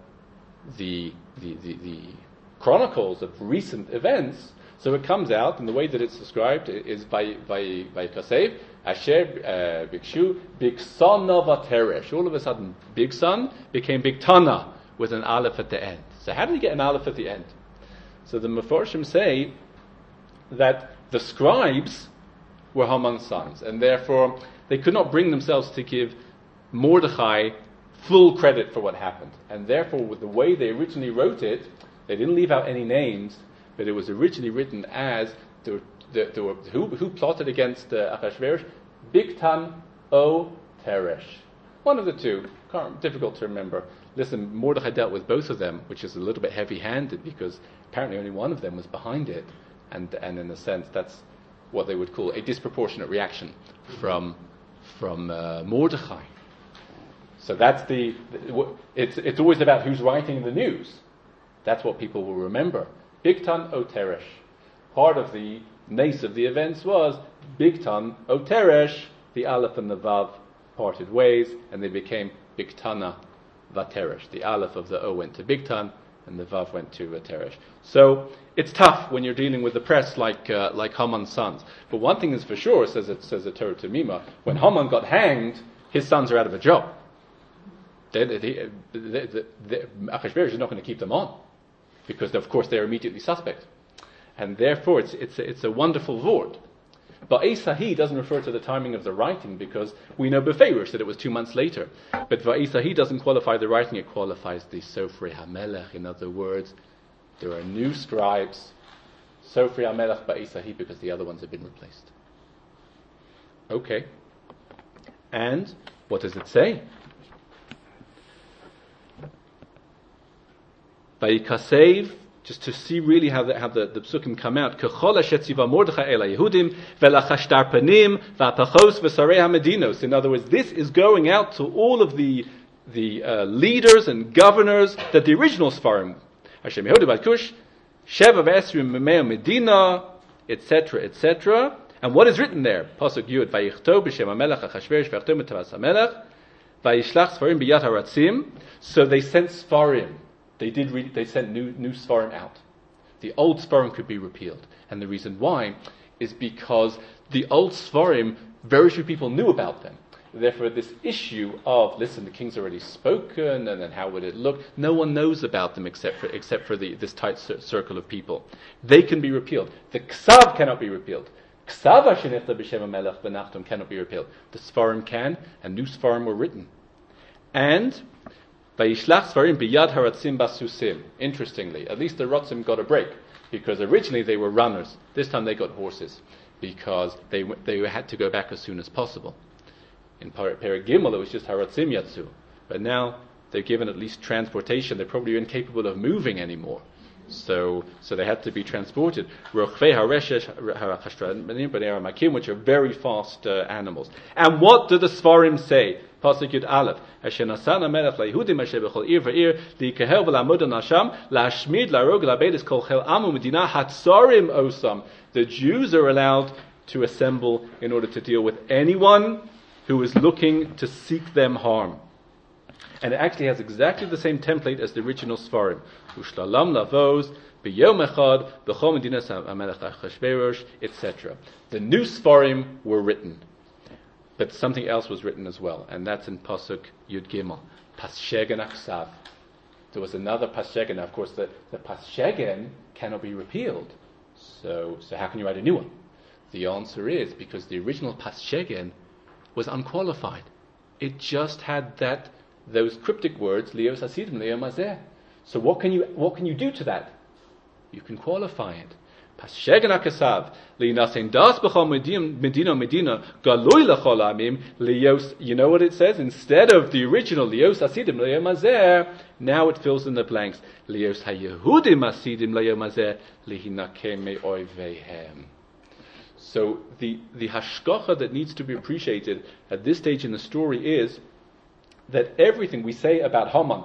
chronicles of recent events, so it comes out, and the way that it's described is by Kasev, Asher Bikshu Biksana Vateresh. All of a sudden, Big Son became Bigtana with an aleph at the end. So how did he get an aleph at the end? So the Mefarshim say that the scribes were Haman's sons, and therefore they could not bring themselves to give Mordechai full credit for what happened. And therefore, with the way they originally wrote it, they didn't leave out any names, but it was originally written as who plotted against Achashverosh? Bigtan o Teresh. One of the two. Difficult to remember. Listen, Mordechai dealt with both of them, which is a little bit heavy-handed because apparently only one of them was behind it, and in a sense that's what they would call a disproportionate reaction from Mordechai. So that's it's always about who's writing the news. That's what people will remember. Bigtan o Teresh. Part of the nace of the events was Bigtan o Teresh. The Aleph and the Vav parted ways, and they became Bigtana Vateresh. The Aleph of the O went to Bigtan, and the Vav went to Teresh. So it's tough when you're dealing with the press like Haman's sons. But one thing is for sure, says the Torah Tamima, when Haman got hanged, his sons are out of a job. Achashverosh is not going to keep them on, because of course they're immediately suspect, and therefore it's a wonderful vort. But Ba'es Hahi doesn't refer to the timing of the writing, because we know Beferish that it was 2 months later. But Ba'es Hahi doesn't qualify the writing; it qualifies the Sofrei HaMelech. In other words, there are new scribes, Sofrei HaMelech, Ba'es Hahi, because the other ones have been replaced. Okay, and what does it say? Vayikasev, just to see really how the psukim come out. Kechol asher tziva Mordechai el haYehudim velachashtar panim va'apachos v'sarei hamedinos. In other words, this is going out to all of the leaders and governors that the original Sfarim, Hashem Yehudim ad Kush, Sheva v'esrim memeo Medina, etc., etc. And what is written there? Pasuk Yud, Vayichto b'shem hamelech Achashverosh v'yachto b'tavas hamelech vayishlach Sfarim b'yad haratzim. So they sent Sfarim. They sent new Sfarim out. The old Sfarim could be repealed. And the reason why is because the old Sfarim, very few people knew about them. Therefore, this issue of, listen, the king's already spoken, and then how would it look? No one knows about them except for this tight circle of people. They can be repealed. The Ksav cannot be repealed. Ksav Hashenechta B'Shem HaMelech B'Nachtum cannot be repealed. The Sfarim can, and new Sfarim were written. And Vayishlach Sfarim B'Yad Haratzim Basusim. Interestingly, at least the Ratzim got a break, because originally they were runners. This time they got horses, because they had to go back as soon as possible. In Perek Gimel, it was just Haratzim Yatsu. But now they're given at least transportation. They're probably incapable of moving anymore. So they had to be transported. Which are very fast animals. And what do the Sfarim say? Pasuk Yud Aleph. The Jews are allowed to assemble in order to deal with anyone who is looking to seek them harm. And it actually has exactly the same template as the original Sfarim. Ushlalam lavos, b'yom echad, b'chol medinas hamelech Achashverosh, etc. The new Sfarim were written, but something else was written as well, and that's in Pasuk Yud Gimel. Paschegen Aksav. There was another Paschegen. Of course, the Paschegen cannot be repealed. So how can you write a new one? The answer is because the original Paschegen was unqualified. It just had those cryptic words, Leos Hasidim, Leo Mazeh. So what can you do to that? You can qualify it. Paschegen Akasav, Leinasen Das B'chol Medina, Galoi L'chol Amim, Leos, you know what it says? Instead of the original Leos Hasidim, Leo Mazeh, now it fills in the blanks. Leos HaYehudim Hasidim, Leo Mazeh, Lehinakem Me'oivehem. So the hashgacha that needs to be appreciated at this stage in the story is that everything we say about Haman,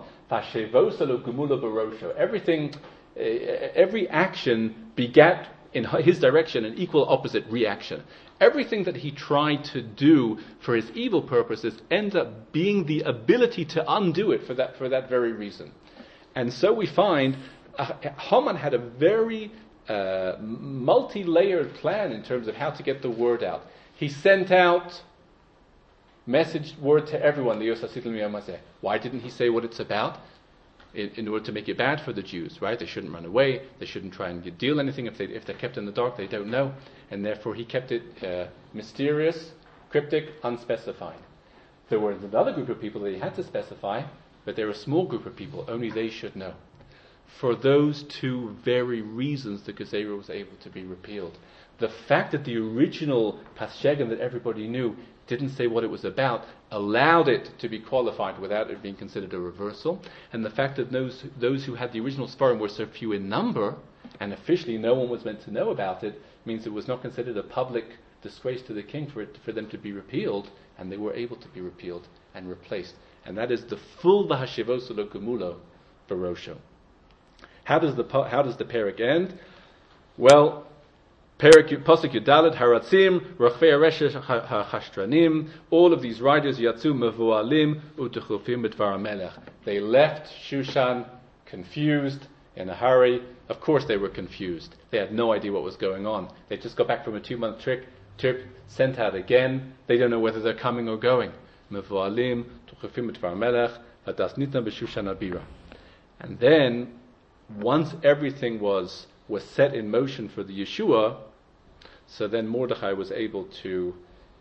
every action begat in his direction an equal opposite reaction. Everything that he tried to do for his evil purposes ends up being the ability to undo it for that very reason. And so we find Haman had a very multi-layered plan in terms of how to get the word out. He sent out word to everyone. Why didn't he say what it's about? In order to make it bad for the Jews, right? They shouldn't run away. They shouldn't try and deal anything. If they're kept in the dark, they don't know. And therefore he kept it mysterious, cryptic, unspecified. There was another group of people that he had to specify, but they're a small group of people. Only they should know. For those two very reasons, the Gezerah was able to be repealed. The fact that the original Paschegen that everybody knew didn't say what it was about allowed it to be qualified without it being considered a reversal. And the fact that those who had the original Sfarim were so few in number, and officially no one was meant to know about it, means it was not considered a public disgrace to the king for them to be repealed, and they were able to be repealed and replaced. And that is the full V'hashivoselo Gemulo Barosho. How does the perek end? Well, Pasuk Yudalet Haratzim Rachvei Hareshesh HaChashtranim. All of these riders Yatzu Mevualim Utechufim B'Dvar HaMelech. They left Shushan confused, in a hurry. Of course, they were confused. They had no idea what was going on. They just got back from a 2-month trip, sent out again. They don't know whether they're coming or going. Mevualim Utechufim B'Dvar HaMelech Hadas Nitna B'Shushan Abira. And then, once everything was set in motion for the Yeshua, so then Mordechai was able to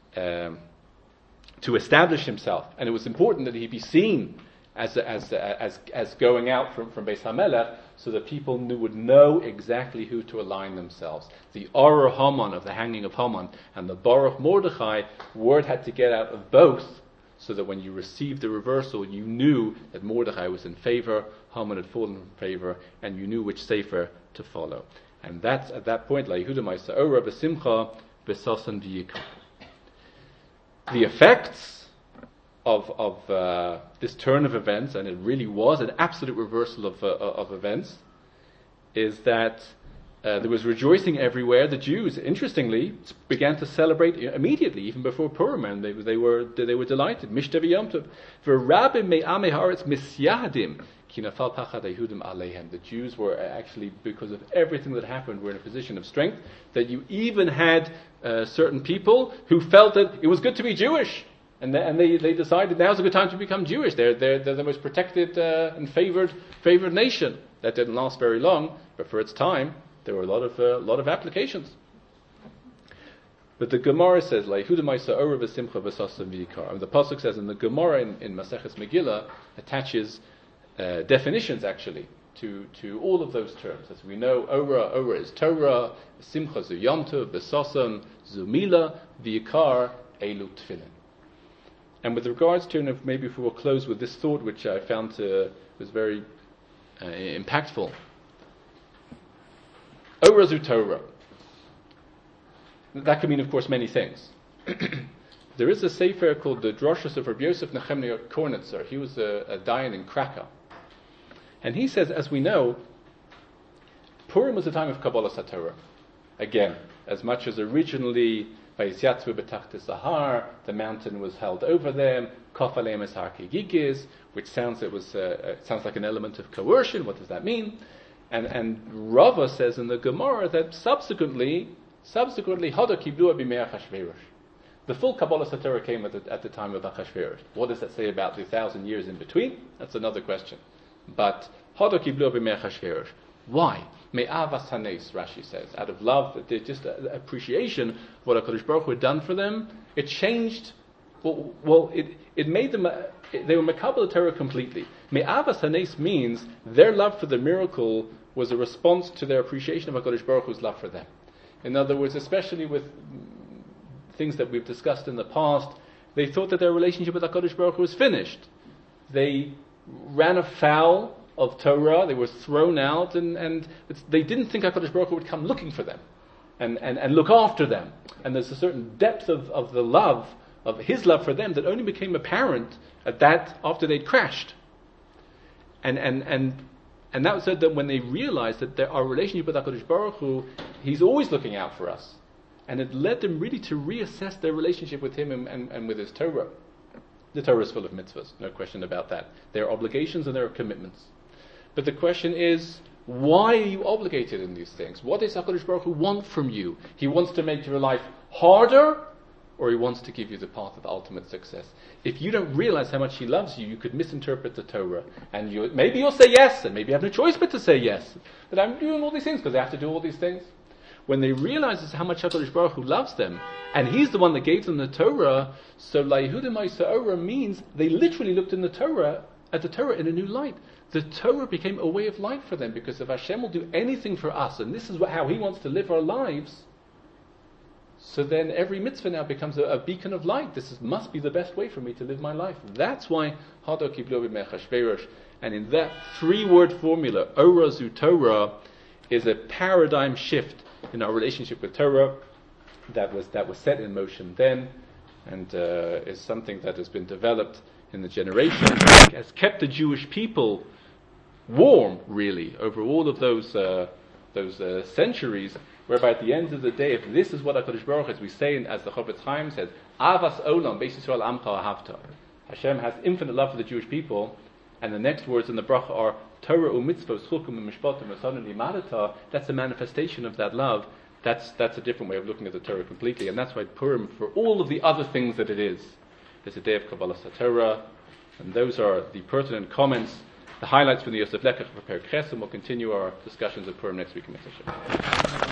establish himself, and it was important that he be seen as going out from Beis Hamelech, so that people would know exactly who to align themselves. The Oror Haman of the hanging of Haman and the Baruch Mordechai, word had to get out of both, so that when you received the reversal, you knew that Mordechai was in favor, Haman had fallen in favor, and you knew which sefer to follow. And that's at that point, La Yehuda Ma'aseh B'Simcha B'Sasan V'Yikra. The effects of this turn of events, and it really was an absolute reversal of events, is that there was rejoicing everywhere. The Jews, interestingly, began to celebrate immediately, even before Purim, and they were delighted. Mishtav Yom Tov, v'rabim me'amei haaretz misyadim ki nafal pachad Yehudim aleihem. The Jews were actually, because of everything that happened, were in a position of strength. That you even had certain people who felt that it was good to be Jewish. And they decided now's a good time to become Jewish. They're the most protected and favored nation. That didn't last very long, but for its time, there were a lot of applications. But the Gemara says, the pasuk says, and the Gemara in Maseches Megillah attaches definitions actually to all of those terms. As we know, Ora is Torah, Simcha zu Yom Tov, Besasan zu Mila, V'yikar elu Tefillin. And with regards to, and maybe if we will close with this thought, which I found was very impactful. Ora zu Torah. That could mean, of course, many things. There is a sefer called the Droshes of Rabbi Yosef Nechemia Kornitzer. He was a Dayan in Krakow. And he says, as we know, Purim was a time of Kabbalah Satorah. Again, as much as originally, Vayisyatzu b'tachtis Sahar, the mountain was held over them, Kof aleim es har kigigis, which sounds like an element of coercion. What does that mean? And Rava says in the Gemara that subsequently, Hada Kiblu b'mei Achashverosh. The full Kabbalah Satorah came at the time of Achashverosh. What does that say about the 1,000 years in between? That's another question. But Hada Kiblu b'mei Achashverosh. Why? Me'avas hanes, Rashi says, out of love, just appreciation of what HaKadosh Baruch Hu had done for them. It changed. It made them. They were Mekabel Torah completely. Me'avas hanes means their love for the miracle was a response to their appreciation of HaKadosh Baruch Hu's love for them. In other words, especially with things that we've discussed in the past, they thought that their relationship with HaKadosh Baruch Hu was finished. They ran afoul of Torah, they were thrown out, and they didn't think HaKadosh Baruch Hu would come looking for them and look after them. And there's a certain depth of the love, of his love for them, that only became apparent after they'd crashed. And that was said that when they realized that our relationship with HaKadosh Baruch Hu, he's always looking out for us. And it led them really to reassess their relationship with him and with his Torah. The Torah is full of mitzvahs, no question about that. There are obligations and there are commitments. But the question is, why are you obligated in these things? What does HaKadosh Baruch Hu want from you? He wants to make your life harder, or he wants to give you the path of ultimate success. If you don't realize how much he loves you, you could misinterpret the Torah. And maybe you'll say yes, and maybe you have no choice but to say yes. But I'm doing all these things because I have to do all these things. When they realize how much HaKadosh Baruch Hu loves them, and he's the one that gave them the Torah, so La'ihudim Ha'Yisrael means they literally looked at the Torah in a new light. The Torah became a way of life for them, because if Hashem will do anything for us, and this is how He wants to live our lives, so then every mitzvah now becomes a beacon of light. Must be the best way for me to live my life. That's why Hada Kiblu b'mei Achashverosh, and in that 3-word formula, Ora zu Torah, is a paradigm shift in our relationship with Torah that was set in motion then, and is something that has been developed in the generations, has kept the Jewish people warm, really, over all of those centuries, whereby at the end of the day, if this is what HaKadosh Baruch Hu, as we say, as the Chofetz Chaim says, Avas Olam, Beis Yisrael Amcha Ahavta. Hashem has infinite love for the Jewish people, and the next words in the bracha are Torah u'mitzvos chukum u'mishpatim u'sanon limadata. That's a manifestation of that love. That's a different way of looking at the Torah completely, and that's why Purim, for all of the other things that it is a day of Kabbalah Satorah, and those are the pertinent comments, the highlights from the Yosef Lekach prepared Chesed. We'll continue our discussions of Purim next week in Mitzvah.